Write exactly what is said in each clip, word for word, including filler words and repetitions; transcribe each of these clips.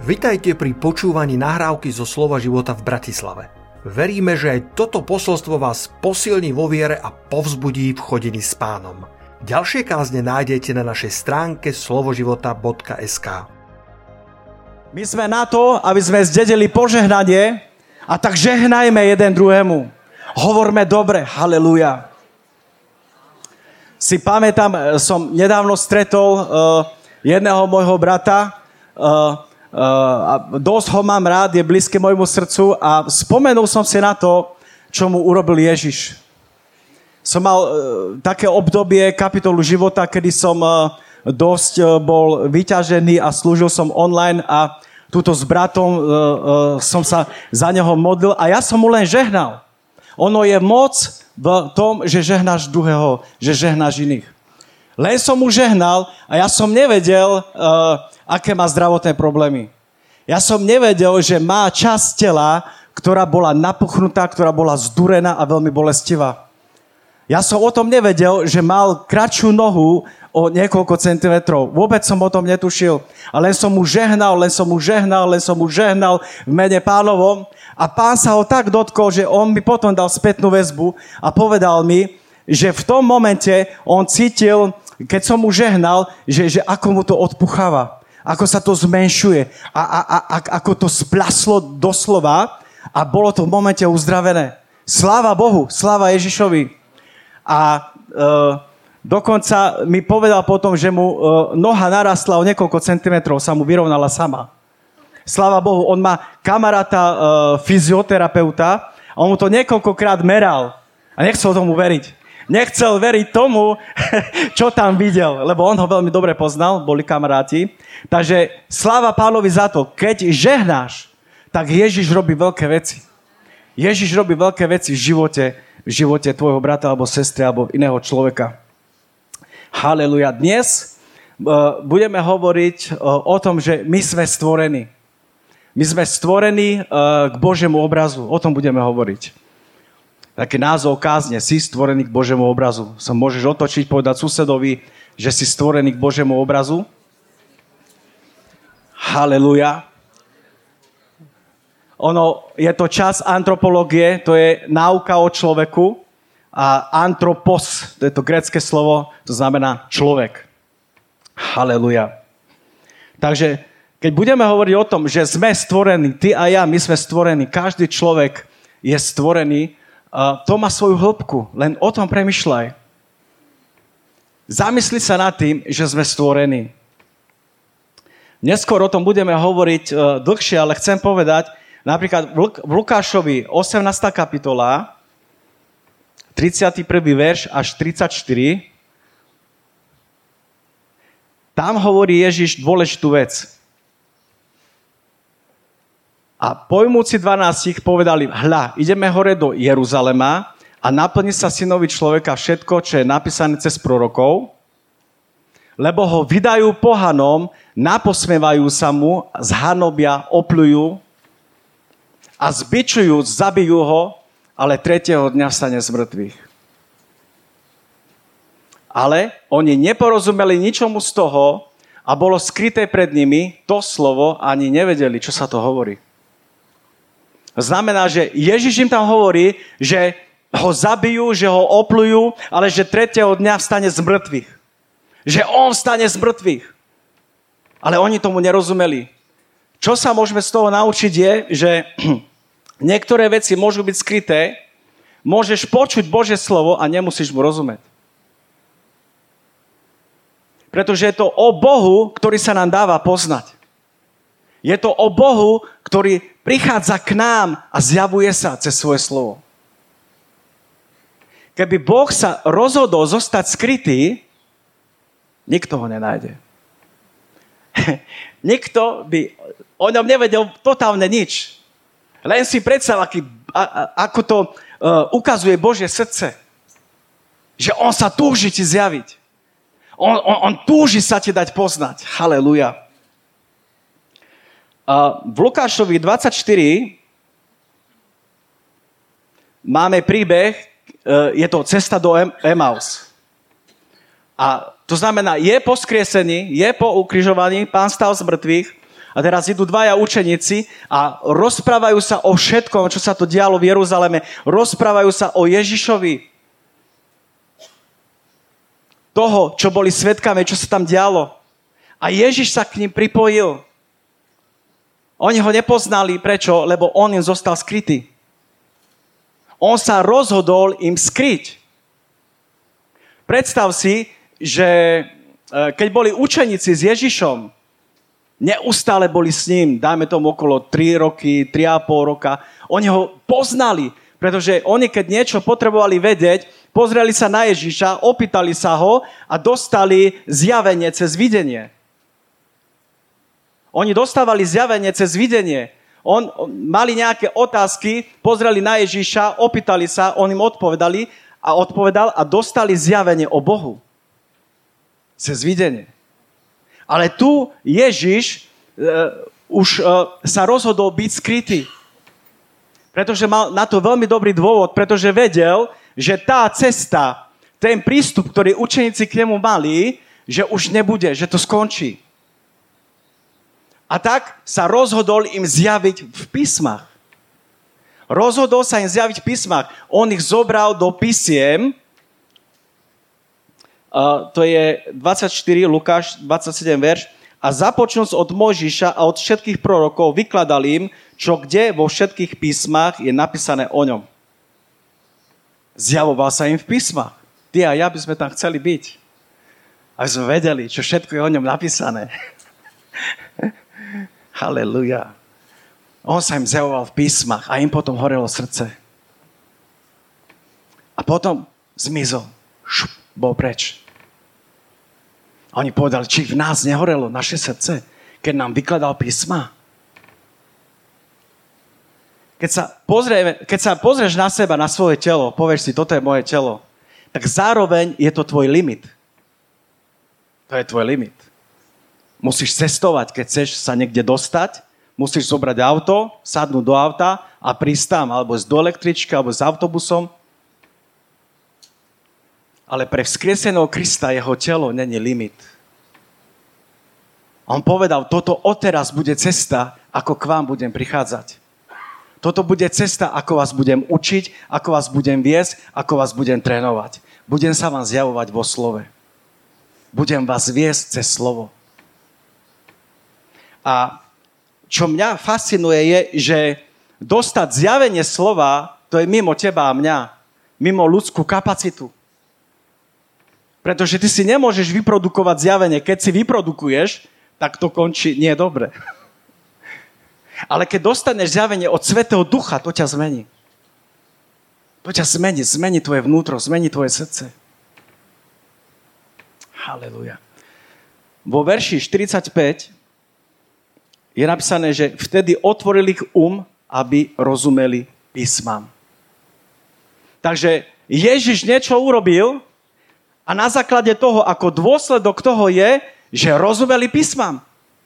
Vitajte pri počúvaní nahrávky zo Slova života v Bratislave. Veríme, že aj toto posolstvo vás posilní vo viere a povzbudí v chodení s Pánom. Ďalšie kázne nájdete na našej stránke slovoživota bodka es ká. My sme na to, aby sme zdedili požehnanie, a tak žehnajme jeden druhému. Hovorme dobre, haleluja. Si pamätám, som nedávno stretol uh, jedného môjho brata, uh, Uh, a dosť ho mám rád, je blízky môjmu srdcu a spomenul som si na to, čo mu urobil Ježiš. Som mal uh, také obdobie, kapitolu života, kedy som uh, dosť uh, bol vyťažený a slúžil som online a túto s bratom uh, uh, som sa za neho modlil a ja som mu len žehnal. Ono je moc v tom, že žehnáš druhého, že žehnáš iných. Len som mu žehnal a ja som nevedel, uh, aké má zdravotné problémy. Ja som nevedel, že má časť tela, ktorá bola napuchnutá, ktorá bola zdurená a veľmi bolestivá. Ja som o tom nevedel, že mal kratšiu nohu o niekoľko centimetrov. Vôbec som o tom netušil. A len som mu žehnal, len som mu žehnal, len som mu žehnal v mene Pánovom. A Pán sa ho tak dotkol, že on mi potom dal spätnú väzbu a povedal mi, že v tom momente on cítil, keď som mu žehnal, že, že ako mu to odpucháva. Ako sa to zmenšuje a, a, a, a ako to splaslo doslova a bolo to v momente uzdravené. Sláva Bohu, sláva Ježišovi. A e, dokonca mi povedal potom, že mu e, noha narastla o niekoľko centimetrov, sa mu vyrovnala sama. Sláva Bohu, on má kamaráta e, fyzioterapeuta a on mu to niekoľkokrát meral a nechcel tomu veriť. Nechcel veriť tomu, čo tam videl, lebo on ho veľmi dobre poznal, boli kamaráti. Takže sláva Pánovi za to, keď žehnáš, tak Ježiš robí veľké veci. Ježiš robí veľké veci v živote, v živote tvojho brata alebo sestry alebo iného človeka. Haleluja. Dnes uh, budeme hovoriť uh, o tom, že my sme stvorení. My sme stvorení uh, k Božiemu obrazu. O tom budeme hovoriť. Taký názov kázne, si stvorený k Božiemu obrazu. Sa môžeš otočiť, povedať susedovi, že si stvorený k Božiemu obrazu. Haleluja. Ono, je to čas antropológie, to je náuka o človeku a antropos, to je to grécke slovo, to znamená človek. Haleluja. Takže, keď budeme hovoriť o tom, že sme stvorení, ty a ja, my sme stvorení, každý človek je stvorený, Uh, to má svoju hĺbku, len o tom premyšľaj. Zamysli sa nad tým, že sme stvorení. Neskôr o tom budeme hovoriť uh, dlhšie, ale chcem povedať, napríklad v, Luk- v Lukášovi osemnásta kapitola, tridsiaty prvý verš až tridsaťštyri, tam hovorí Ježiš dôležitú vec. A pojmúci dvanástich povedali, hľa, ideme hore do Jeruzalema a naplní sa synovi človeka všetko, čo je napísané cez prorokov, lebo ho vydajú pohanom, naposmievajú sa mu, zhanobia, opľujú a zbičujú, zabijú ho, ale tretieho dňa vstane z mŕtvych. Ale oni neporozumeli ničomu z toho a bolo skryté pred nimi to slovo, ani nevedeli, čo sa to hovorí. Znamená, že Ježiš im tam hovorí, že ho zabijú, že ho opľujú, ale že tretieho dňa vstane z mŕtvych. Že on vstane z mŕtvych. Ale oni tomu nerozumeli. Čo sa môžeme z toho naučiť je, že niektoré veci môžu byť skryté, môžeš počuť Božie slovo a nemusíš mu rozumieť. Pretože je to o Bohu, ktorý sa nám dáva poznať. Je to o Bohu, ktorý prichádza k nám a zjavuje sa cez svoje slovo. Keby Boh sa rozhodol zostať skrytý, nikto ho nenájde. Nikto by o ňom nevedel totálne nič. Len si predstav, aký, a, a, ako to uh, ukazuje Božie srdce. Že on sa túži ti zjaviť. On, on, on túži sa ti dať poznať. Haleluja. V Lukášovi dvadsaťštyri máme príbeh, je to cesta do Emaus. A to znamená, je po skriesení, je po ukrižovaní, Pán stal z mŕtvych A teraz idú dvaja učeníci a rozprávajú sa o všetkom, čo sa to dialo v Jeruzaleme. Rozprávajú sa o Ježišovi. Toho, čo boli svedkami, čo sa tam dialo. A Ježiš sa k ním pripojil. Oni ho nepoznali. Prečo? Lebo on im zostal skrytý. On sa rozhodol im skryť. Predstav si, že keď boli učeníci s Ježišom, neustále boli s ním, dajme tomu okolo tri roky, tri a pol roka, oni ho poznali, pretože oni, keď niečo potrebovali vedieť, pozreli sa na Ježiša, opýtali sa ho a dostali zjavenie cez videnie. Oni dostávali zjavenie cez videnie. On, on, mali nejaké otázky, pozreli na Ježiša, opýtali sa, on im odpovedali a odpovedal a dostali zjavenie o Bohu. Cez videnie. Ale tu Ježiš uh, už uh, sa rozhodol byť skrytý. Pretože mal na to veľmi dobrý dôvod, pretože vedel, že tá cesta, ten prístup, ktorý učeníci k nemu mali, že už nebude, že to skončí. A tak sa rozhodol im zjaviť v písmach. Rozhodol sa im zjaviť v písmach. On ich zobral do písiem. Uh, to je dvadsaťštyri, Lukáš, dvadsaťsedem verš. A započnúc od Mojžiša a od všetkých prorokov vykladal im, čo kde vo všetkých písmach je napísané o ňom. Zjavoval sa im v písmach. Ty a ja by sme tam chceli byť. Aby sme vedeli, čo všetko je o ňom napísané. Halelujá. On sa im zjavoval v písmach a im potom horelo srdce. A potom zmizol. Šup, bol preč. A oni povedali, či v nás nehorelo naše srdce, keď nám vykladal písma. Keď sa, pozrieme, keď sa pozrieš na seba, na svoje telo, povieš si, toto je moje telo, tak zároveň je to tvoj limit. To je tvoj limit. Musíš cestovať, keď chceš sa niekde dostať, musíš zobrať auto, sadnúť do auta a prísť tam, alebo do električky, alebo s autobusom. Ale pre vzkrieseného Krista jeho telo není limit. On povedal, toto odteraz bude cesta, ako k vám budem prichádzať. Toto bude cesta, ako vás budem učiť, ako vás budem viesť, ako vás budem trénovať. Budem sa vám zjavovať vo slove. Budem vás viesť cez slovo. A čo mňa fascinuje je, že dostať zjavenie slova, to je mimo teba a mňa. Mimo ľudskú kapacitu. Pretože ty si nemôžeš vyprodukovať zjavenie. Keď si vyprodukuješ, tak to končí nie dobre. Ale keď dostaneš zjavenie od Svätého Ducha, to ťa zmení. To ťa zmení, zmení tvoje vnútro, zmení tvoje srdce. Halelujá. Vo verši štyridsaťpäť je napísané, že vtedy otvoril ich um, aby rozumeli písmam. Takže Ježiš niečo urobil a na základe toho, ako dôsledok toho je, že rozumeli písmam.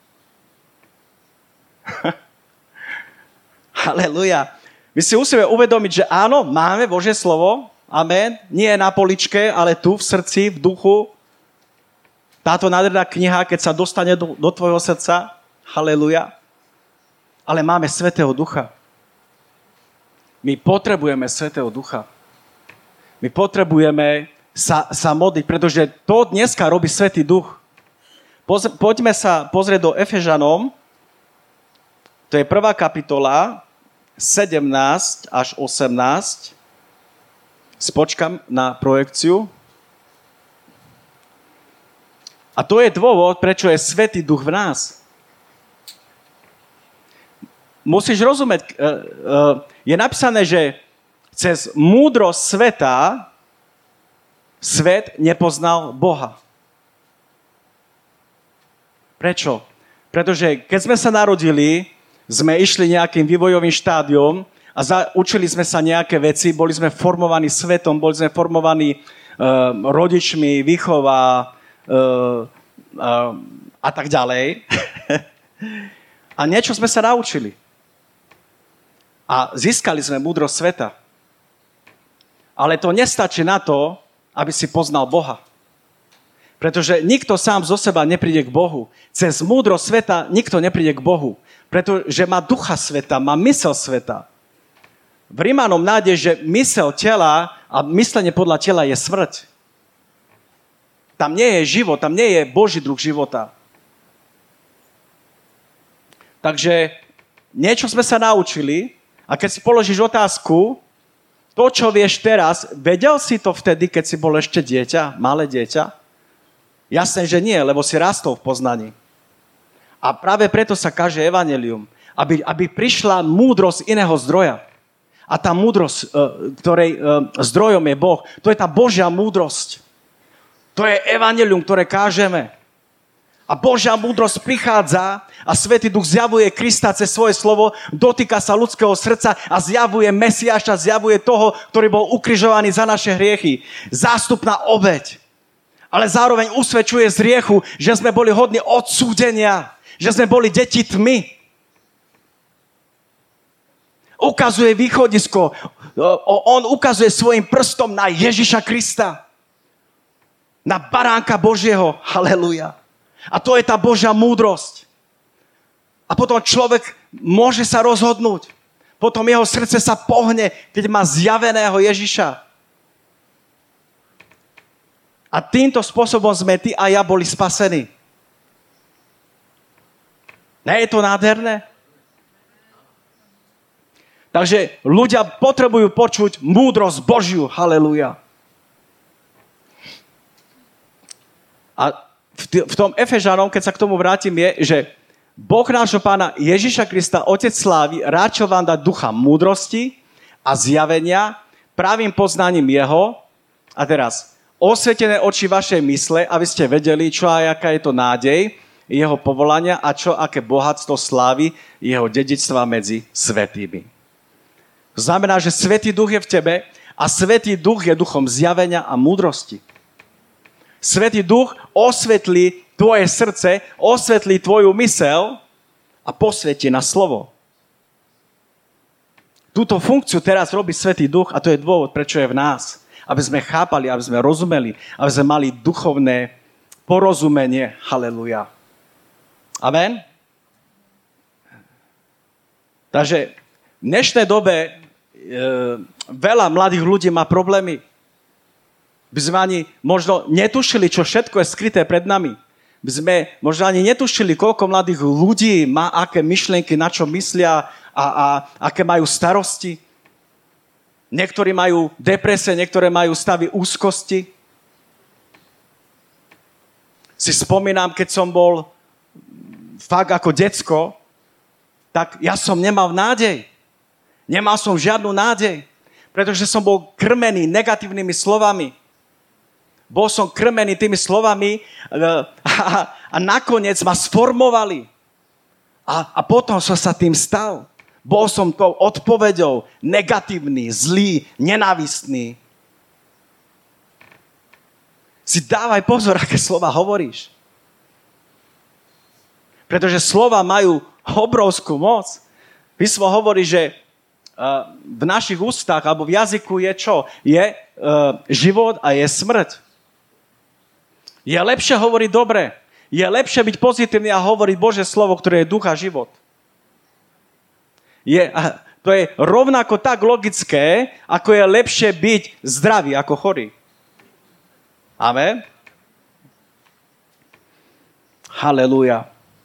Halelujá. My si musíme uvedomiť, že áno, máme Božie slovo, amen, nie na poličke, ale tu v srdci, v duchu. Táto nádherná kniha, keď sa dostane do, do tvojho srdca, halelujá. Ale máme Svätého Ducha. My potrebujeme Svätého Ducha. My potrebujeme sa, sa modliť, pretože to dneska robí Svätý Duch. Poz, poďme sa pozrieť do Efežanom. To je prvá kapitola, sedemnásť až osemnásť. Spočkam na projekciu. A to je dôvod, prečo je Svätý Duch v nás. Musíš rozumieť, je napísané, že cez múdrosť sveta svet nepoznal Boha. Prečo? Pretože keď sme sa narodili, sme išli nejakým vývojovým štádiom a za, učili sme sa nejaké veci, boli sme formovaní svetom, boli sme formovaní uh, rodičmi, výchova uh, uh, a tak ďalej. A niečo sme sa naučili. A získali sme múdrosť sveta. Ale to nestačí na to, aby si poznal Boha. Pretože nikto sám zo seba nepríde k Bohu. Cez múdrosť sveta nikto nepríde k Bohu. Pretože má ducha sveta, má mysel sveta. V Rímanom nádej, že mysel tela a myslenie podľa tela je smrť. Tam nie je život, tam nie je Boží druh života. Takže niečo sme sa naučili a keď si položíš otázku, to, čo vieš teraz, vedel si to vtedy, keď si bol ešte dieťa, malé dieťa? Jasné, že nie, lebo si rastol v poznaní. A práve preto sa káže evanjelium, aby, aby prišla múdrosť iného zdroja. A tá múdrosť, ktorej zdrojom je Boh, to je tá Božia múdrosť. To je evanjelium, ktoré kážeme. A Božia múdrosť prichádza a Svätý Duch zjavuje Krista cez svoje slovo, dotýka sa ľudského srdca a zjavuje Mesiáša, zjavuje toho, ktorý bol ukrižovaný za naše hriechy. Zástupná obeť. Ale zároveň usvedčuje z hriechu, že sme boli hodní odsúdenia, že sme boli deti tmy. Ukazuje východisko. On ukazuje svojim prstom na Ježiša Krista. Na baránka Božieho. Haleluja. A to je tá Božia múdrosť. A potom človek môže sa rozhodnúť. Potom jeho srdce sa pohne, keď má zjaveného Ježiša. A týmto spôsobom sme ty a ja boli spasení. Nie je to nádherné? Takže ľudia potrebujú počuť múdrosť Božiu. Haleluja. A v tom Efežanom, keď sa k tomu vrátim, je, že Boh nášho Pána Ježiša Krista, Otec slávy, rád čo vám dá ducha múdrosti a zjavenia pravým poznaním Jeho. A teraz, osvietené oči vašej mysle, aby ste vedeli, čo a aká je to nádej Jeho povolania a čo, aké bohatstvo slávy Jeho dedičstva medzi svätými. To znamená, že Svätý Duch je v tebe a Svätý Duch je duchom zjavenia a múdrosti. Svätý Duch osvetlí tvoje srdce, osvetlí tvoju mysel a posvetí na slovo. Túto funkciu teraz robí Svätý Duch a to je dôvod, prečo je v nás. Aby sme chápali, aby sme rozumeli, aby sme mali duchovné porozumenie. Haleluja. Amen? Takže v dnešnej dobe e, veľa mladých ľudí má problémy. By sme ani možno netušili, čo všetko je skryté pred nami. By sme možno ani netušili, koľko mladých ľudí má aké myšlienky, na čo myslia a, a aké majú starosti. Niektorí majú depresie, niektoré majú stavy úzkosti. Si spomínam, keď som bol fakt ako decko, tak ja som nemal nádej. Nemal som žiadnu nádej, pretože som bol krmený negatívnymi slovami. Bol som krmený tými slovami a, a nakoniec ma sformovali. A, a potom som sa tým stal. Bol som tou odpoveďou negatívny, zlý, nenávistný. Si dávaj pozor, aké slova hovoríš. Pretože slova majú obrovskú moc. Písmo hovorí, že v našich ústach alebo v jazyku je čo? Je život a je smrť. Je lepšie hovoriť dobre. Je lepšie byť pozitívny a hovoriť Božie slovo, ktoré je duch a život. Je, to je rovnako tak logické, ako je lepšie byť zdravý ako chorý. Amen? Halelúja.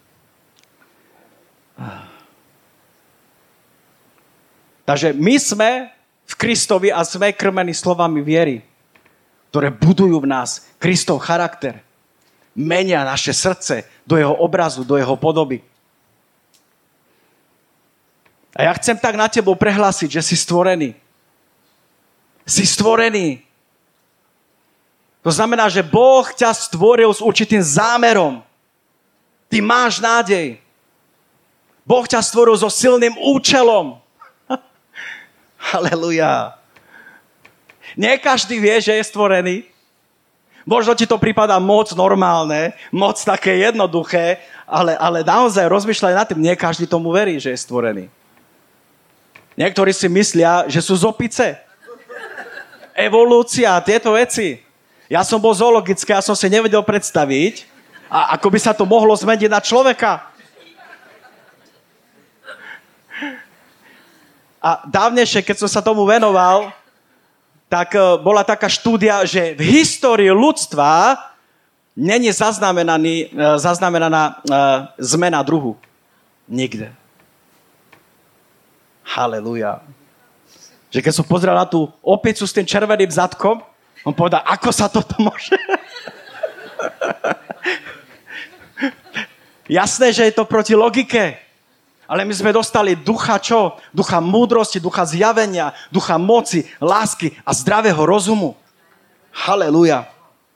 Takže my sme v Kristovi a sme krmení slovami viery, ktoré budujú v nás Kristov charakter. Menia naše srdce do jeho obrazu, do jeho podoby. A ja chcem tak na tebou prehlásiť, že si stvorený. Si stvorený. To znamená, že Boh ťa stvoril s určitým zámerom. Ty máš nádej. Boh ťa stvoril so silným účelom. Halelujá. Nie každý vie, že je stvorený. Možno ti to prípada moc normálne, moc také jednoduché, ale, ale naozaj rozmýšľaj nad tým, nie každý tomu verí, že je stvorený. Niektorí si myslia, že sú z opice. Evolúcia, tieto veci. Ja som bol zoologický, ja som si nevedel predstaviť, a ako by sa to mohlo zmeniť na človeka. A dávnejšie, keď som sa tomu venoval, tak bola taká štúdia, že v histórii ľudstva není zaznamenaný, zaznamenaná zmena druhu. Nikde. Halelujá. Že keď som pozrel na tú opicu s tým červeným zadkom, on povedal, ako sa toto môže? Jasné, že je to proti logike. Ale my sme dostali ducha čo? Ducha múdrosti, ducha zjavenia, ducha moci, lásky a zdravého rozumu. Halelujá.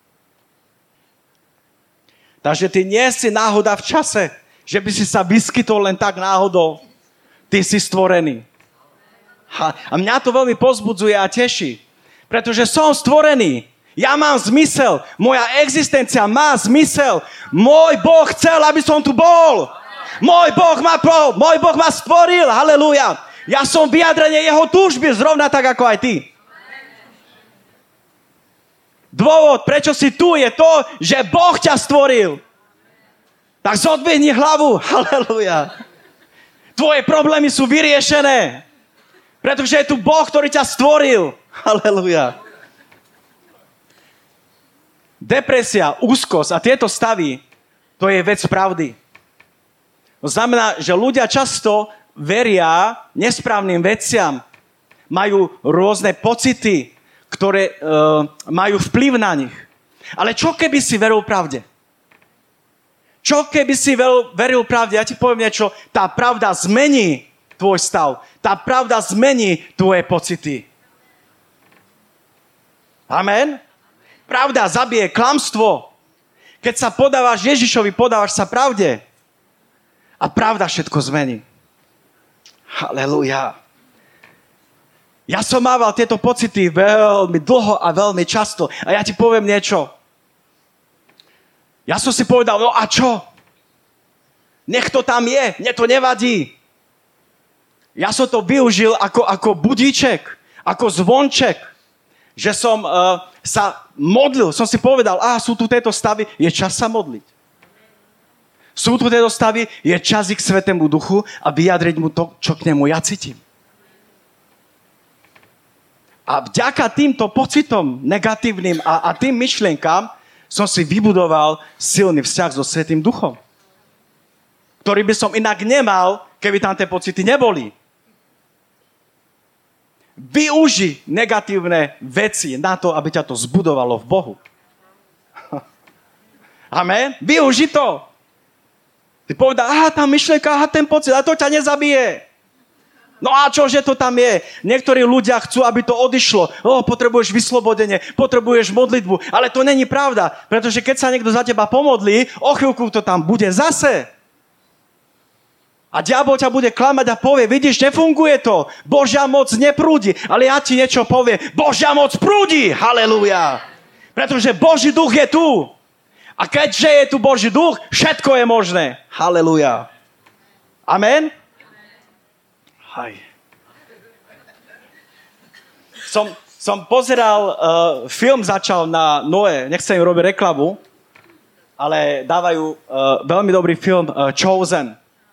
Takže ty nie si náhoda v čase, že by si sa vyskytol len tak náhodou. Ty si stvorený. A mňa to veľmi povzbudzuje a teší. Pretože som stvorený. Ja mám zmysel. Moja existencia má zmysel. Môj Boh chcel, aby som tu bol. Môj Boh ma, môj Boh ma stvoril. Halelúja. Ja som vyjadrenie jeho túžby, zrovna tak ako aj ty. Dôvod, prečo si tu, je to, že Boh ťa stvoril. Tak zodvihni hlavu. Halelúja. Tvoje problémy sú vyriešené. Pretože je tu Boh, ktorý ťa stvoril. Halelúja. Depresia, úzkosť a tieto stavy, to je vec pravdy. To znamená, že ľudia často veria nesprávnym veciam. Majú rôzne pocity, ktoré uh, majú vplyv na nich. Ale čo keby si veril pravde? Čo keby si veril, veril pravde? Ja ti poviem niečo. Tá pravda zmení tvoj stav. Tá pravda zmení tvoje pocity. Amen? Pravda zabije klamstvo. Keď sa podávaš Ježišovi, podávaš sa pravde. A pravda všetko zmení. Halelujá. Ja som mával tieto pocity veľmi dlho a veľmi často. A ja ti poviem niečo. Ja som si povedal, no a čo? Nech to tam je, mne to nevadí. Ja som to využil ako, ako budíček, ako zvonček, že som uh, sa modlil. Som si povedal, á, sú tu tieto stavy, je čas sa modliť. Sú tu tieto stavy, je čas ich Svätému Duchu a vyjadriť mu to, čo k nemu ja cítim. A vďaka týmto pocitom negatívnym a, a tým myšlienkám som si vybudoval silný vzťah so Svätým Duchom, ktorý by som inak nemal, keby tam tie pocity neboli. Využi negatívne veci na to, aby ťa to zbudovalo v Bohu. Amen? Využi to. Ty povedal, aha, tá myšlienka, aha, ten pocit, a to ťa nezabije. No a čože to tam je? Niektorí ľudia chcú, aby to odišlo. O, potrebuješ vyslobodenie, potrebuješ modlitbu. Ale to není pravda, pretože keď sa niekto za teba pomodlí, o chvíľku to tam bude zase. A diabol ťa bude klamať a povie, vidíš, nefunguje to. Božia moc neprúdi. Ale ja ti niečo poviem. Božia moc prúdi. Halelúja. Pretože Boží duch je tu. A keďže je tu Boží duch, všetko je možné. Halelúja. Amen? Hej. Som, som pozeral, uh, film začal na Noé, nechcem im robiť reklamu, ale dávajú uh, veľmi dobrý film uh, Chosen.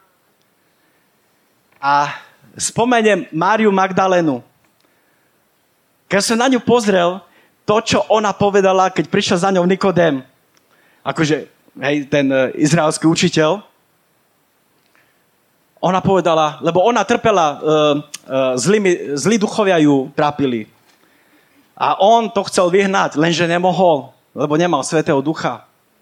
A spomeniem Máriu Magdalénu. Keď som na ňu pozrel, to, čo ona povedala, keď prišiel za ňou Nikodém, akože, hej, ten uh, izraelský učiteľ, ona povedala, lebo ona trpela, uh, uh, zlými, zlí duchovia ju trápili. A on to chcel vyhnať, lenže nemohol, lebo nemal Svätého Ducha.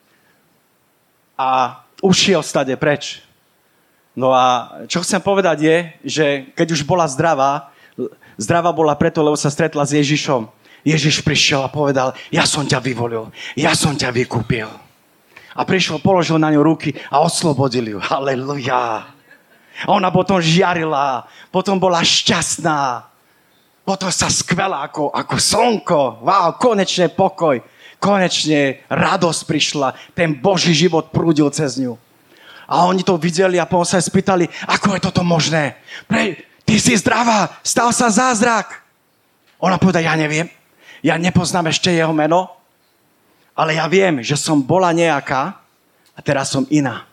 A ušiel stade preč. No a čo chcem povedať je, že keď už bola zdravá, zdravá bola preto, lebo sa stretla s Ježišom. Ježiš prišiel a povedal, ja som ťa vyvolil, ja som ťa vykúpil. A prišiel, položil na ňu ruky a oslobodil ju. Halelujá. A ona potom žiarila, potom bola šťastná, potom sa skvela ako, ako slnko. Wow, konečne pokoj, konečne radosť prišla, ten Boží život prúdil cez ňu. A oni to videli a potom sa spýtali, ako je toto možné? Prej, ty si zdravá, stal sa zázrak. Ona povedala, ja neviem, ja nepoznám ešte jeho meno, Ale ja viem, že som bola nejaká a teraz som iná.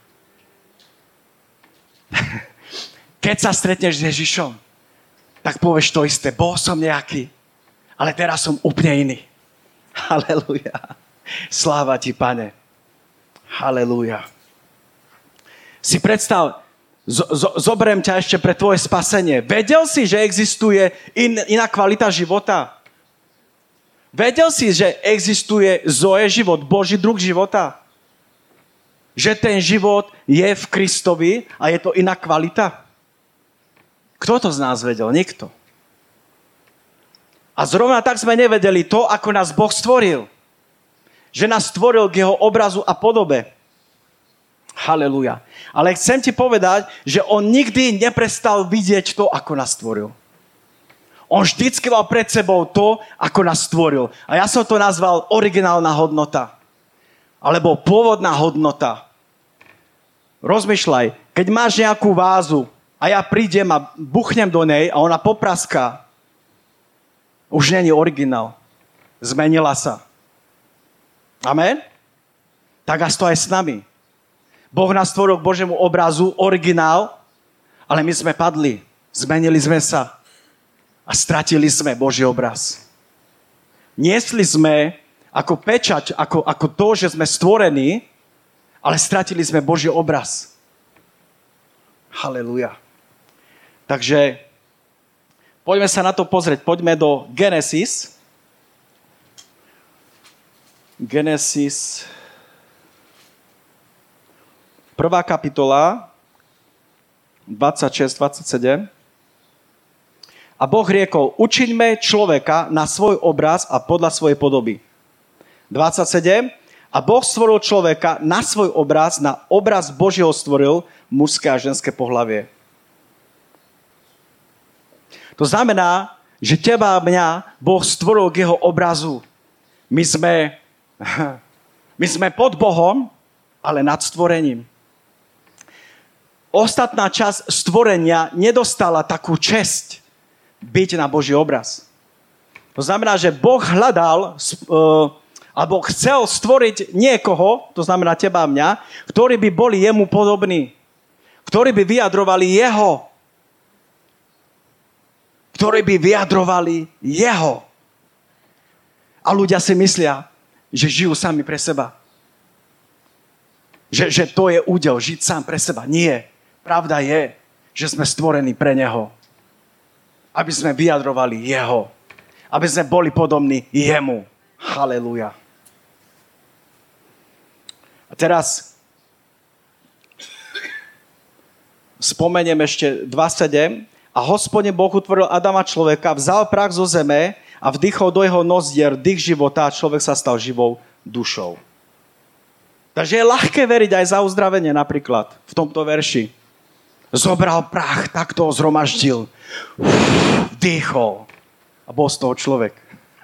Keď sa stretneš s Ježišom, tak povieš to isté. Bol som nejaký, ale teraz som úplne iný. Halelúja. Sláva ti, Pane. Halelúja. Si predstav, zo, zo, zoberiem ťa ešte pre tvoje spasenie. Vedel si, že existuje in, iná kvalita života? Vedel si, že existuje Zoe život, Boží druh života? Že ten život je v Kristovi a je to iná kvalita? Kto to z nás vedel? Nikto. A zrovna tak sme nevedeli to, ako nás Boh stvoril. Že nás stvoril k jeho obrazu a podobe. Halelúja. Ale chcem ti povedať, že on nikdy neprestal vidieť to, ako nás stvoril. On vždycky mal pred sebou to, ako nás stvoril. A ja som to nazval originálna hodnota. Alebo pôvodná hodnota. Rozmýšľaj, keď máš nejakú vázu a ja prídem a buchnem do nej a ona popraská, už není originál. Zmenila sa. Amen? Tak asi to aj s nami. Boh nás stvoril k Božiemu obrazu, originál, ale my sme padli. Zmenili sme sa. A stratili sme Boží obraz. Niesli sme ako pečať, ako, ako to, že sme stvorení, ale stratili sme Boží obraz. Halelúja. Takže poďme sa na to pozrieť. Poďme do Genesis. Genesis. Prvá kapitola, dvadsaťšesť dvadsaťsedem. A Boh riekol, učiňme človeka na svoj obraz a podľa svojej podoby. dvadsaťsedem. A Boh stvoril človeka na svoj obraz, na obraz Božieho stvoril mužské a ženské pohlavie. To znamená, že teba a mňa Boh stvoril k jeho obrazu. My sme, my sme pod Bohom, ale nad stvorením. Ostatná časť stvorenia nedostala takú česť byť na Boží obraz. To znamená, že Boh hľadal, uh, alebo chcel stvoriť niekoho, to znamená teba a mňa, ktorí by boli jemu podobní. Ktorí by vyjadrovali jeho. Ktorí by vyjadrovali jeho. A ľudia si myslia, že žijú sami pre seba. Že, že to je údel, žiť sám pre seba. Nie. Pravda je, že sme stvorení pre neho. Aby sme vyjadrovali jeho. Aby sme boli podobní jemu. Halelúja. A teraz spomeniem ešte dvadsaťsedem. A Hospodin Boh utvoril Adama človeka, vzal prach zo zeme a vdychol do jeho nozdier dých života a človek sa stal živou dušou. Takže je ľahké veriť aj za uzdravenie napríklad v tomto verši. Zobral prach, tak to zhromaždil. Vdýchol. A bol z toho človek.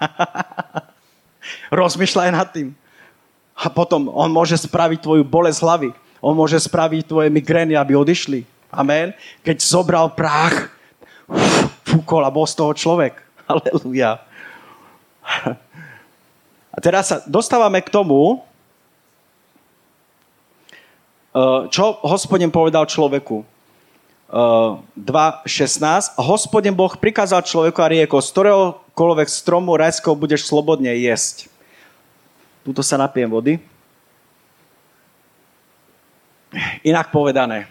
Rozmýšľaj nad tým. A potom on môže spraviť tvoju bolesť hlavy. On môže spraviť tvoje migrény, aby odišli. Amen. Keď zobral prach, fúkol a bol z toho človek. Halelúja. A teraz sa dostávame k tomu, čo Hospodin povedal človeku. dva šestnásť. Hospodin Boh prikázal človeku a riekol, z ktoréhokoľvek stromu rajského budeš slobodne jesť. Tuto sa napijem vody. Inak povedané.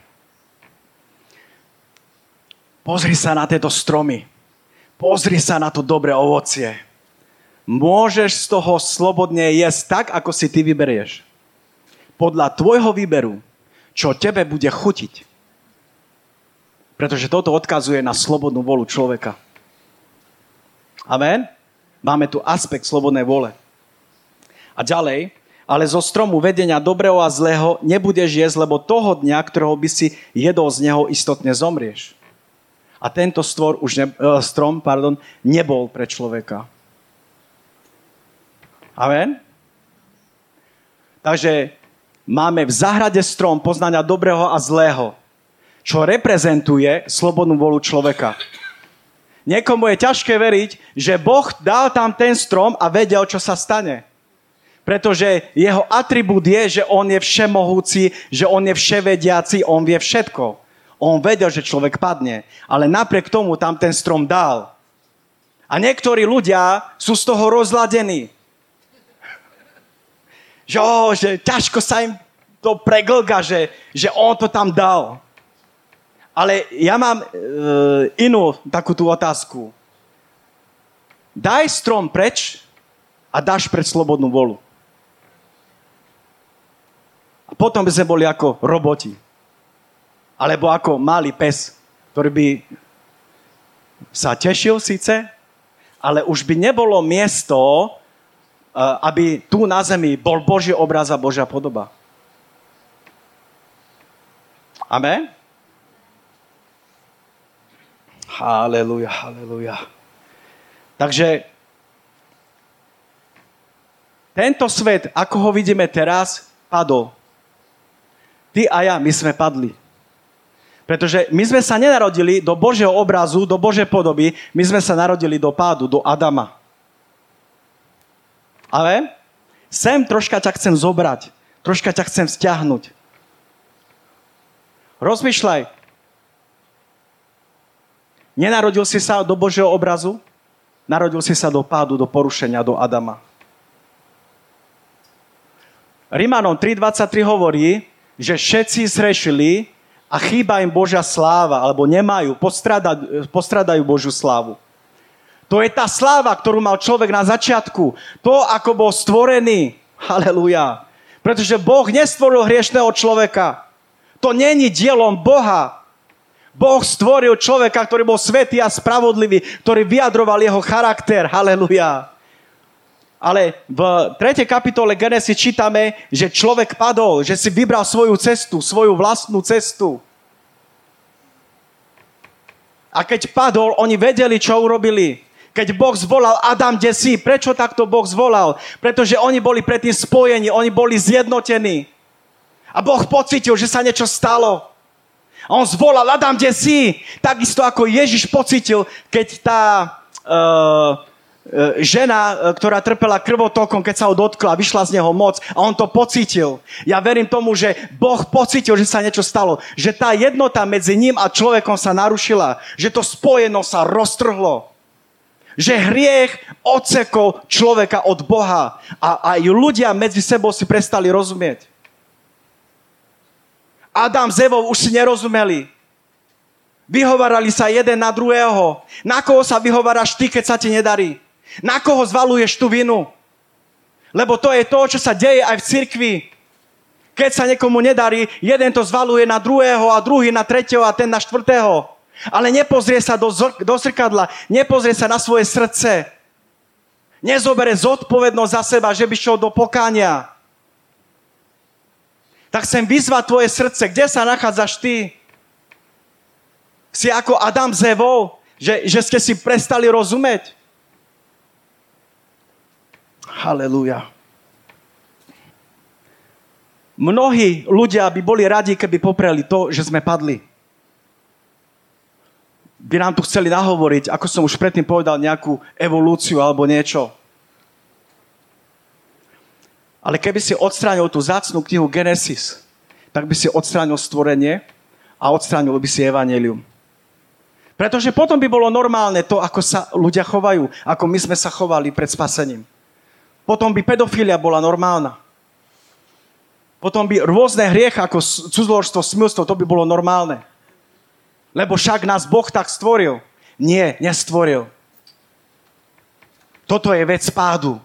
Pozri sa na tieto stromy. Pozri sa na to dobré ovocie. Môžeš z toho slobodne jesť tak, ako si ty vyberieš. Podľa tvojho výberu, čo tebe bude chutiť. Pretože toto odkazuje na slobodnú vôľu človeka. Amen? Máme tu aspekt slobodnej vôle. A ďalej, ale zo stromu vedenia dobrého a zlého nebudeš jesť, lebo toho dňa, ktorého by si jedol z neho, istotne zomrieš. A tento stvor, už ne, strom pardon, nebol pre človeka. Amen? Takže máme v záhrade strom poznania dobrého a zlého, čo reprezentuje slobodnú vôľu človeka. Niekomu je ťažké veriť, že Boh dal tam ten strom a vedel, čo sa stane. Pretože jeho atribút je, že on je všemohúci, že on je vševediaci, on vie všetko. On vedel, že človek padne, ale napriek tomu tam ten strom dal. A niektorí ľudia sú z toho rozladení. Že, oh, že ťažko sa im to preglga, že, že on to tam dal. Ale ja mám e, inú takú tú otázku. Daj strom preč a dáš pred slobodnú volu. A potom by sme boli ako roboti. Alebo ako malý pes, ktorý by sa tešil síce, ale už by nebolo miesto, aby tu na zemi bol Boží obraz a Božia podoba. Amen? Haleluja, haleluja. Takže tento svet, ako ho vidíme teraz, padol. Ty a ja, my sme padli. Pretože my sme sa nenarodili do Božieho obrazu, do Božej podoby, my sme sa narodili do pádu, do Adama. Ale sem troška ťa chcem zobrať, troška ťa chcem stiahnuť. Rozmýšľaj. Nenarodil si sa do Božieho obrazu, narodil si sa do pádu, do porušenia, do Adama. Rimanom tri dvadsaťtri hovorí, že všetci zhrešili a chýba im Božia sláva, alebo nemajú, postradajú, postradajú Božiu slávu. To je tá sláva, ktorú mal človek na začiatku. To, ako bol stvorený. Halelujá. Pretože Boh nestvoril hriešného človeka. To není dielom Boha. Boh stvoril človeka, ktorý bol svätý a spravodlivý, ktorý vyjadroval jeho charakter. Halelujá. Ale v tretej kapitole Genesis čítame, že človek padol, že si vybral svoju cestu, svoju vlastnú cestu. A keď padol, oni vedeli, čo urobili. Keď Boh zvolal, Adam, kde si? Prečo takto Boh zvolal? Pretože oni boli predtým spojení, oni boli zjednotení. A Boh pocítil, že sa niečo stalo. A on zvolal, Adam, kde si? Takisto ako Ježiš pocítil, keď tá... Uh, žena, ktorá trpela krvotokom, keď sa ho dotkla, vyšla z neho moc a on to pocítil. Ja verím tomu, že Boh pocítil, že sa niečo stalo. Že tá jednota medzi ním a človekom sa narušila. Že to spojeno sa roztrhlo. Že hriech odsekol človeka od Boha. A aj ľudia medzi sebou si prestali rozumieť. Adam s Evou už si nerozumeli. Vyhovárali sa jeden na druhého. Na koho sa vyhováraš ty, keď sa ti nedarí? Na koho zvaluješ tú vinu? Lebo to je to, čo sa deje aj v cirkvi. Keď sa niekomu nedarí, jeden to zvaluje na druhého a druhý na tretieho a ten na štvrtého. Ale nepozrie sa do, zr- do zrkadla, nepozrie sa na svoje srdce. Nezobere zodpovednosť za seba, že by šiel do pokánia. Tak chcem vyzvať tvoje srdce. Kde sa nachádzaš ty? Si ako Adam s Evou, že, že ste si prestali rozumieť? Halelúja. Mnohí ľudia by boli radi, keby popreli to, že sme padli. By nám tu chceli nahovoriť, ako som už predtým povedal, nejakú evolúciu alebo niečo. Ale keby si odstránil tú vzácnu knihu Genesis, tak by si odstránil stvorenie a odstránil by si evanjelium. Pretože potom by bolo normálne to, ako sa ľudia chovajú, ako my sme sa chovali pred spasením. Potom by pedofilia bola normálna. Potom by rôzne hriechy ako cudzoložstvo, smilstvo, to by bolo normálne. Lebo však nás Boh tak stvoril. Nie, nestvoril. Toto je vec pádu.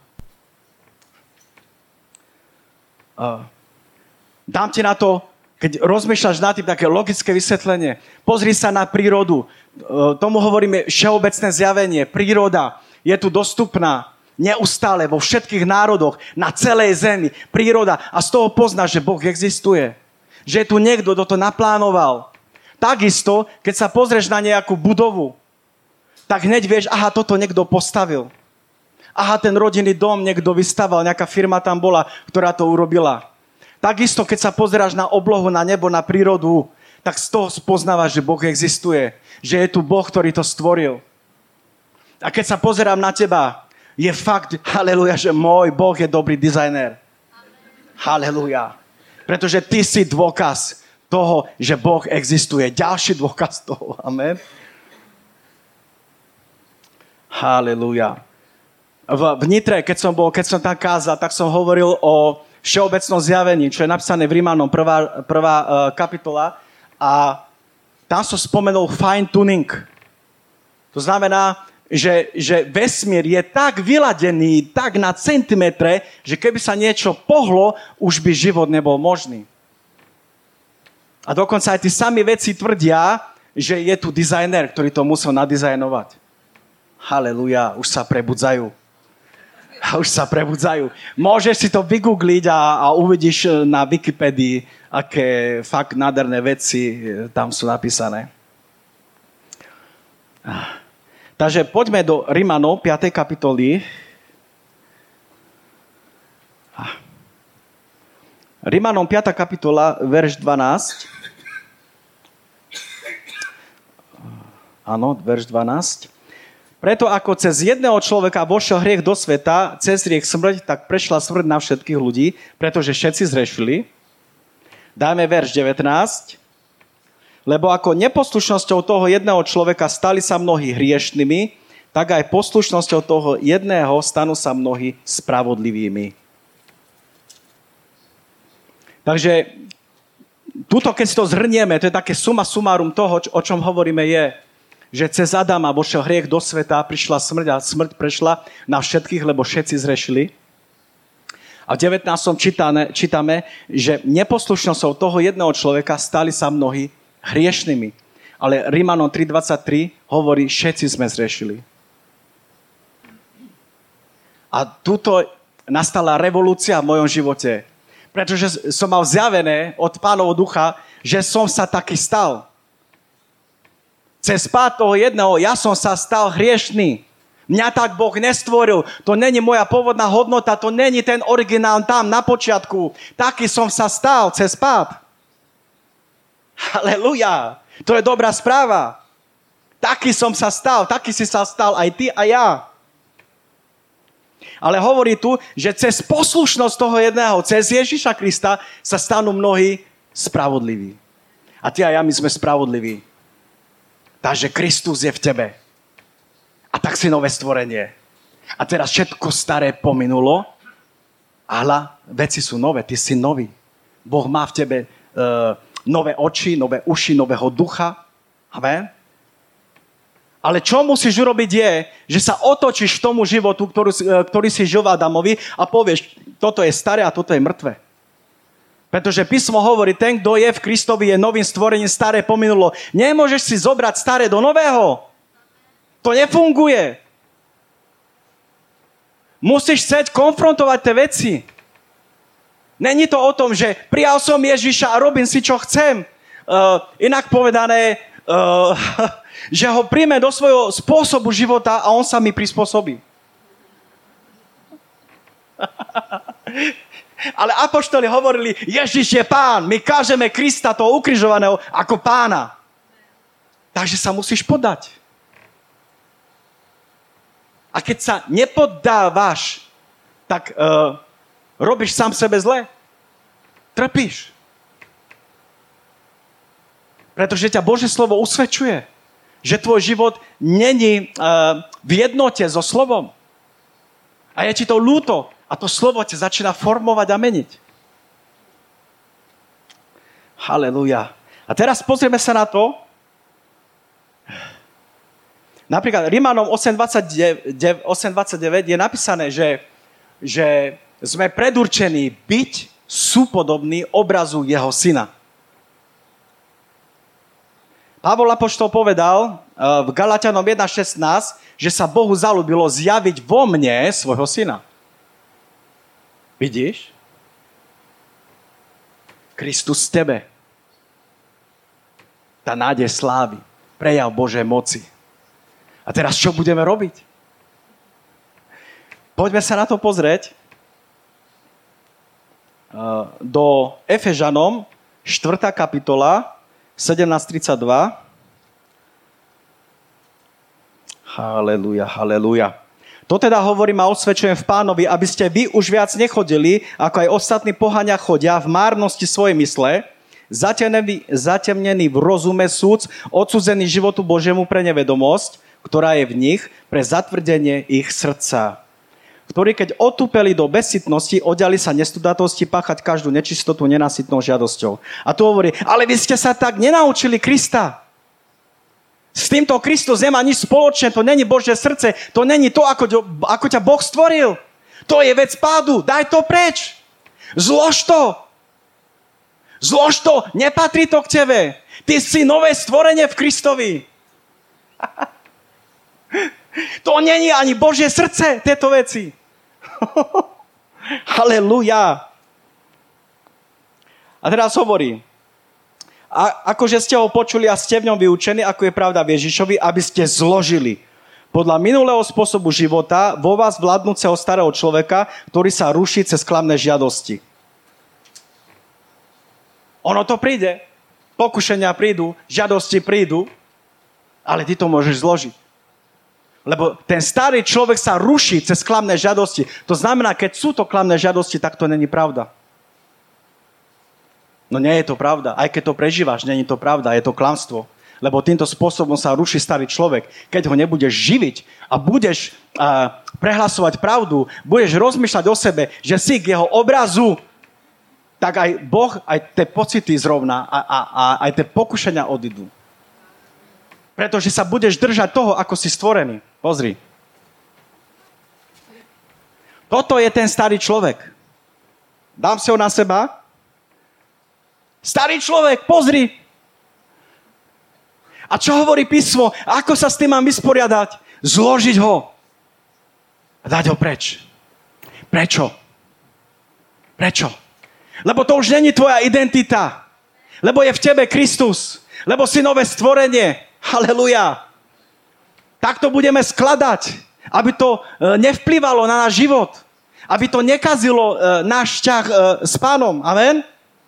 Uh, dám ti na to, keď rozmýšľaš nad tým, také logické vysvetlenie. Pozri sa na prírodu. Uh, tomu hovoríme všeobecné zjavenie. Príroda je tu dostupná. Neustále vo všetkých národoch, na celej zemi, príroda. A z toho poznáš, že Boh existuje. Že je tu niekto, kto to naplánoval. Takisto, keď sa pozrieš na nejakú budovu, tak hneď vieš, aha, toto niekto postavil. Aha, ten rodinný dom niekto vystaval, nejaká firma tam bola, ktorá to urobila. Takisto, keď sa pozeráš na oblohu, na nebo, na prírodu, tak z toho spoznávaš, že Boh existuje. Že je tu Boh, ktorý to stvoril. A keď sa pozerám na teba, je fakt, haleluja, že môj Boh je dobrý dizajner. Haleluja. Pretože ty si dôkaz toho, že Boh existuje. Ďalší dôkaz toho. Amen. Haleluja. V, v Nitre, keď som bol, keď som tam kázal, tak som hovoril o všeobecnom zjavení, čo je napísané v Rímanom, prvá, prvá uh, kapitola. A tam som spomenul fine tuning. To znamená, že, že vesmír je tak vyladený, tak na centimetre, že keby sa niečo pohlo, už by život nebol možný. A dokonca aj tí sami vedci tvrdia, že je tu dizajner, ktorý to musel nadizajnovať. Halelujá, už sa prebudzajú. Už sa prebudzajú. Môžeš si to vygoogliť a, a uvidíš na Wikipedii, aké fakt nádherné veci tam sú napísané. Takže poďme do Rímanov, piatej kapitoly. Rímanom, piata kapitola, verš dvanásť. Áno, verš dvanásť. Preto ako cez jedného človeka vošiel hriech do sveta, cez hriech smrť, tak prešla smrť na všetkých ľudí, pretože všetci zrešili. Dáme verš devätnásť. Lebo ako neposlušnosťou toho jedného človeka stali sa mnohí hriešnými, tak aj poslušnosťou toho jedného stanú sa mnohí spravodlivými. Takže tuto, keď si to zhrnieme, to je také suma sumárum toho, o čom hovoríme je, že cez Adama vošiel hriech do sveta, prišla smrť a smrť prešla na všetkých, lebo všetci zrešili. A v devätnástom čítame, čítame, že neposlušnosťou toho jedného človeka stali sa mnohí hriešnými. Ale Rímanom tri dvadsaťtri hovorí, všetci sme zrešili. A tuto nastala revolúcia v mojom živote. Pretože som mal zjavené od Pánovho ducha, že som sa taký stal. Cez pád toho jedného ja som sa stal hriešný. Mňa tak Boh nestvoril. To není moja pôvodná hodnota, to není ten originál tam na počiatku. Taký som sa stal cez pád. Halelujá. To je dobrá správa. Taký som sa stal, taký si sa stal aj ty a ja. Ale hovorí tu, že cez poslušnosť toho jedného, cez Ježiša Krista sa stanú mnohí spravodliví. A ty a ja, my sme spravodliví. Takže Kristus je v tebe. A tak si nové stvorenie. A teraz všetko staré pominulo, ale veci sú nové, ty si nový. Boh má v tebe uh, nové oči, nové uši, nového ducha. Amen. Ale čo musíš urobiť je, že sa otočíš v tomu životu, ktorý, ktorý si žil v Adamovi a povieš, toto je staré a toto je mŕtve. Pretože písmo hovorí, ten, kto je v Kristovi, je novým stvorením, staré pominulo. Nemôžeš si zobrať staré do nového. To nefunguje. Musíš chcieť konfrontovať tie veci. Není to o tom, že prijal som Ježiša a robím si, čo chcem. Uh, inak povedané, uh, že ho príjme do svojho spôsobu života a on sa mi prispôsobí. Ale apoštoli hovorili, Ježiš je pán, my kážeme Krista, toho ukrižovaného, ako pána. Takže sa musíš poddať. A keď sa nepoddávaš, tak uh, robíš sám sebe zle. Trpíš. Pretože ťa Božie slovo usvedčuje, že tvoj život není uh, v jednote so slovom. A je ti to ľúto. A to slovo ťa začína formovať a meniť. Halelujá. A teraz pozrieme sa na to. Napríklad Rímanom osem dvadsaťdeväť je napísané, že, že sme predurčení byť súpodobní obrazu jeho syna. Pavol apoštol povedal v Galatianom jedna šestnásť, že sa Bohu zaľúbilo zjaviť vo mne svojho syna. Vidíš? Kristus v tebe. Tá nádej slávy. Prejav Božej moci. A teraz čo budeme robiť? Poďme sa na to pozrieť. Do Efežanom, štvrtá kapitola, sedemnásť tridsaťdva. Halelúja, halelúja. To teda hovorím a osvedčujem v Pánovi, aby ste vy už viac nechodili, ako aj ostatní pohania chodia, v márnosti svojej mysle, zatemnený, zatemnený v rozume súc, odsúzený životu Božiemu pre nevedomosť, ktorá je v nich, pre zatvrdenie ich srdca. Ktorí, keď otúpeli do bezsytnosti, oddiali sa nestudatosti páchať každú nečistotu nenasytnou žiadosťou. A tu hovorí, ale vy ste sa tak nenaučili Krista. S týmto Kristus nemá nič spoločné, to není Božie srdce, to není to, ako, ako ťa Boh stvoril. To je vec pádu, daj to preč. Zlož to. Zlož to, nepatrí to k tebe. Ty si nové stvorenie v Kristovi. To není ani Božie srdce, tieto veci. Halelujá. A teraz hovorí, a, akože ste ho počuli a ste v ňom vyučení, ako je pravda v Ježišovi, aby ste zložili podľa minulého spôsobu života vo vás vládnúceho starého človeka, ktorý sa ruší cez klamné žiadosti. Ono to príde, pokušenia prídu, žiadosti prídu, ale ty to môžeš zložiť. Lebo ten starý človek sa ruší cez klamné žiadosti. To znamená, keď sú to klamné žiadosti, tak to není pravda. No nie je to pravda. Aj keď to prežívaš, není to pravda, je to klamstvo. Lebo týmto spôsobom sa ruší starý človek. Keď ho nebudeš živiť a budeš uh, prehlasovať pravdu, budeš rozmýšľať o sebe, že si k jeho obrazu, tak aj Boh, aj tie pocity zrovna a, a, a aj tie pokušenia odídu. Pretože sa budeš držať toho, ako si stvorený. Pozri. Toto je ten starý človek. Dám si ho na seba. Starý človek, pozri. A čo hovorí písmo? Ako sa s tým mám vysporiadať? Zložiť ho. A dať ho preč. Prečo? Prečo? Lebo to už není tvoja identita. Lebo je v tebe Kristus. Lebo si nové stvorenie. Halelujá. Tak to budeme skladať, aby to nevplyvalo na náš život. Aby to nekazilo náš vzťah s Pánom. Amen?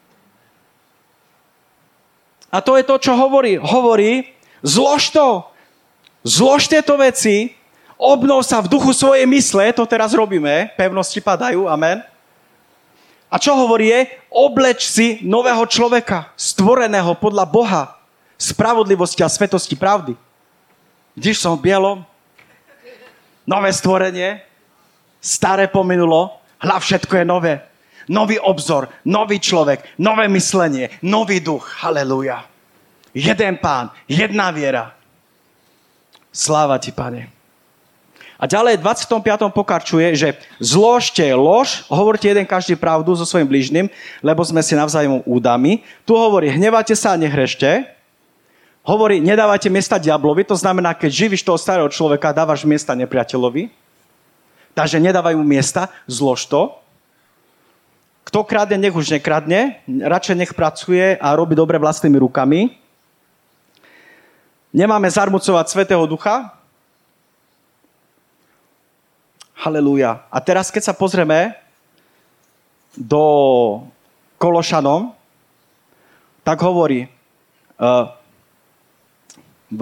A to je to, čo hovorí. Hovorí, zlož to. Zlož tieto veci, obnov sa v duchu svojej mysle, to teraz robíme, pevnosti padajú, amen. A čo hovorí je, obleč si nového človeka, stvoreného podľa Boha, spravodlivosti a svetosti pravdy. Vidíš, som v bielom, nové stvorenie, staré pominulo, hľa všetko je nové. Nový obzor, nový človek, nové myslenie, nový duch. Halelúja. Jeden Pán, jedna viera. Sláva ti, Pane. A ďalej v dvadsiatom piatom pokračuje, že zložte lož, hovorte jeden každý pravdu so svojím blížnym, lebo sme si navzájom údami. Tu hovorí, hnevajte sa a nehrešte. Hovorí, nedávajte miesta diablovi, to znamená, keď živíš toho starého človeka, dávaš miesta nepriateľovi. Takže nedávaj mu miesta, zlož to. Kto kradne, nech už nekradne, radšej nech pracuje a robí dobre vlastnými rukami. Nemáme zarmucovať Svätého Ducha. Halelúja. A teraz, keď sa pozrieme do Kološanom, tak hovorí uh, v,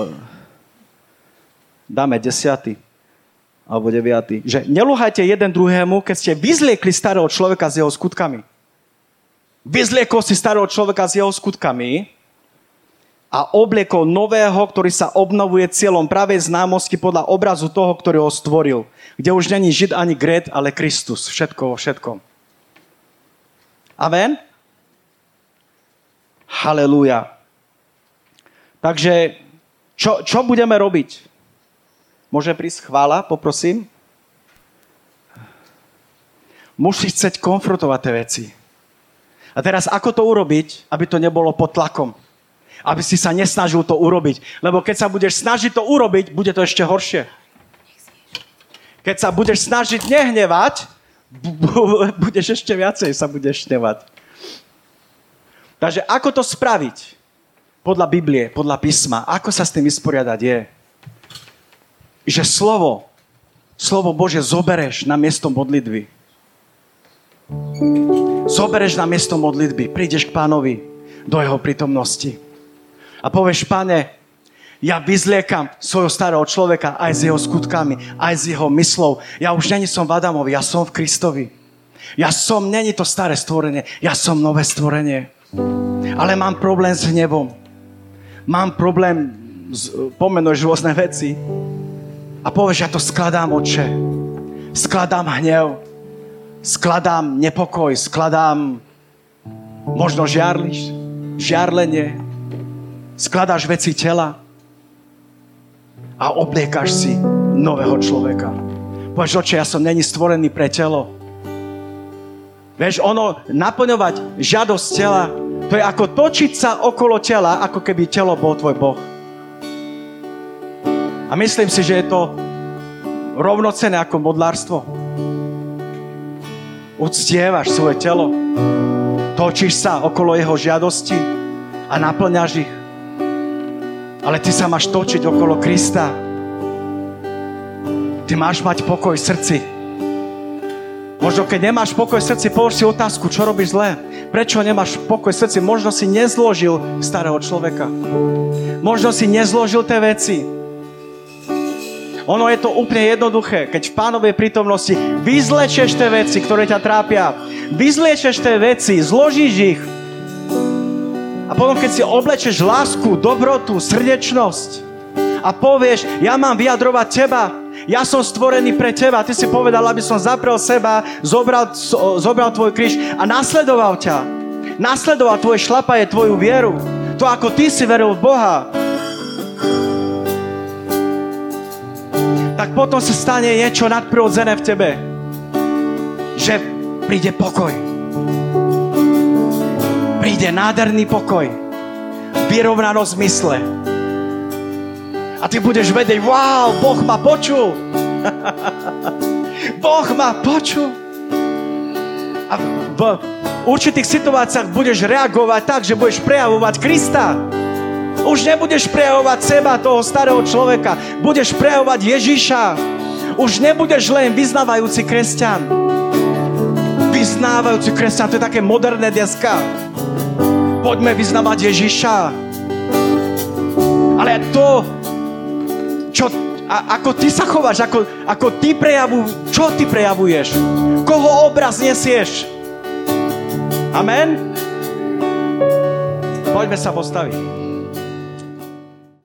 dáme desiaty alebo deviaty, že nelúhajte jeden druhému, keď ste vyzliekli starého človeka s jeho skutkami. Vyzliekol si starého človeka s jeho skutkami a obliekol nového, ktorý sa obnovuje cieľom pravej známosti podľa obrazu toho, ktorý ho stvoril. Kde už není Žid ani Grét, ale Kristus. Všetko vo všetkom. Amen? Halelúja. Takže, čo, čo budeme robiť? Môže prísť chvála, poprosím? Musíš chcieť konfrontovať tie veci. A teraz, ako to urobiť, aby to nebolo pod tlakom? Aby si sa nesnažil to urobiť. Lebo keď sa budeš snažiť to urobiť, bude to ešte horšie. Keď sa budeš snažiť nehnevať, budeš ešte viacej sa budeš hnevať. Takže ako to spraviť? Podľa Biblie, podľa písma. Ako sa s tým vysporiadať je? Že slovo, slovo Bože zobereš na miesto modlitby. Zobereš na miesto modlitby. Prídeš k Pánovi do jeho prítomnosti. A povieš, Pane, Ja vyzliekam svojho starého človeka aj s jeho skutkami, aj s jeho myslou. Ja už není som v Adamovi, ja som v Kristovi. Ja som, není to staré stvorenie, ja som nové stvorenie. Ale mám problém s hnevom. Mám problém, s, pomenuješ rôzne veci a povieš, ja to skladám, Otče. Skladám hnev, skladám nepokoj, skladám možno žiarliš, žiarlenie, skladáš veci tela a obliekaš si nového človeka. Povieš, Otče, ja som není stvorený pre telo. Vieš, ono, naplňovať žiadosť tela, to je ako točiť sa okolo tela, ako keby telo bol tvoj Boh. A myslím si, že je to rovnocenné ako modlárstvo. Uctievaš svoje telo, točíš sa okolo jeho žiadosti a naplňaš ich. Ale ty sa máš točiť okolo Krista. Ty máš mať pokoj v srdci. Možno keď nemáš pokoj v srdci, polož si otázku, čo robíš zlé. Prečo nemáš pokoj v srdci? Možno si nezložil starého človeka. Možno si nezložil tie veci. Ono je to úplne jednoduché. Keď v Pánovej prítomnosti vyzlečeš tie veci, ktoré ťa trápia, vyzlečeš tie veci, zložíš ich. A potom, keď si oblečeš lásku, dobrotu, srdečnosť a povieš, ja mám vyjadrovať teba, ja som stvorený pre teba, ty si povedal, aby som zaprel seba, zobral, zobral tvoj kríž a nasledoval ťa. Nasledoval tvoje šlapaje, tvoju vieru. To, ako ty si veril v Boha. Tak potom sa stane niečo nadprirodzené v tebe. Že príde pokoj. Príde nádherný pokoj. Vyrovnanosť mysle. A ty budeš vedieť, wow, Boh ma počul. Boh ma počul. A v určitých situáciách budeš reagovať tak, že budeš prejavovať Krista. Už nebudeš prejavovať seba, toho starého človeka. Budeš prejavovať Ježiša. Už nebudeš len vyznávajúci kresťan. Vyznávajúci kresťan, to je také moderné dneska. Poďme vyznávať Ježiša. Ale to, čo, a, ako ty sa chováš, ako, ako ty prejavu, čo ty prejavuješ? Koho obraz nesieš? Amen? Poďme sa postaviť.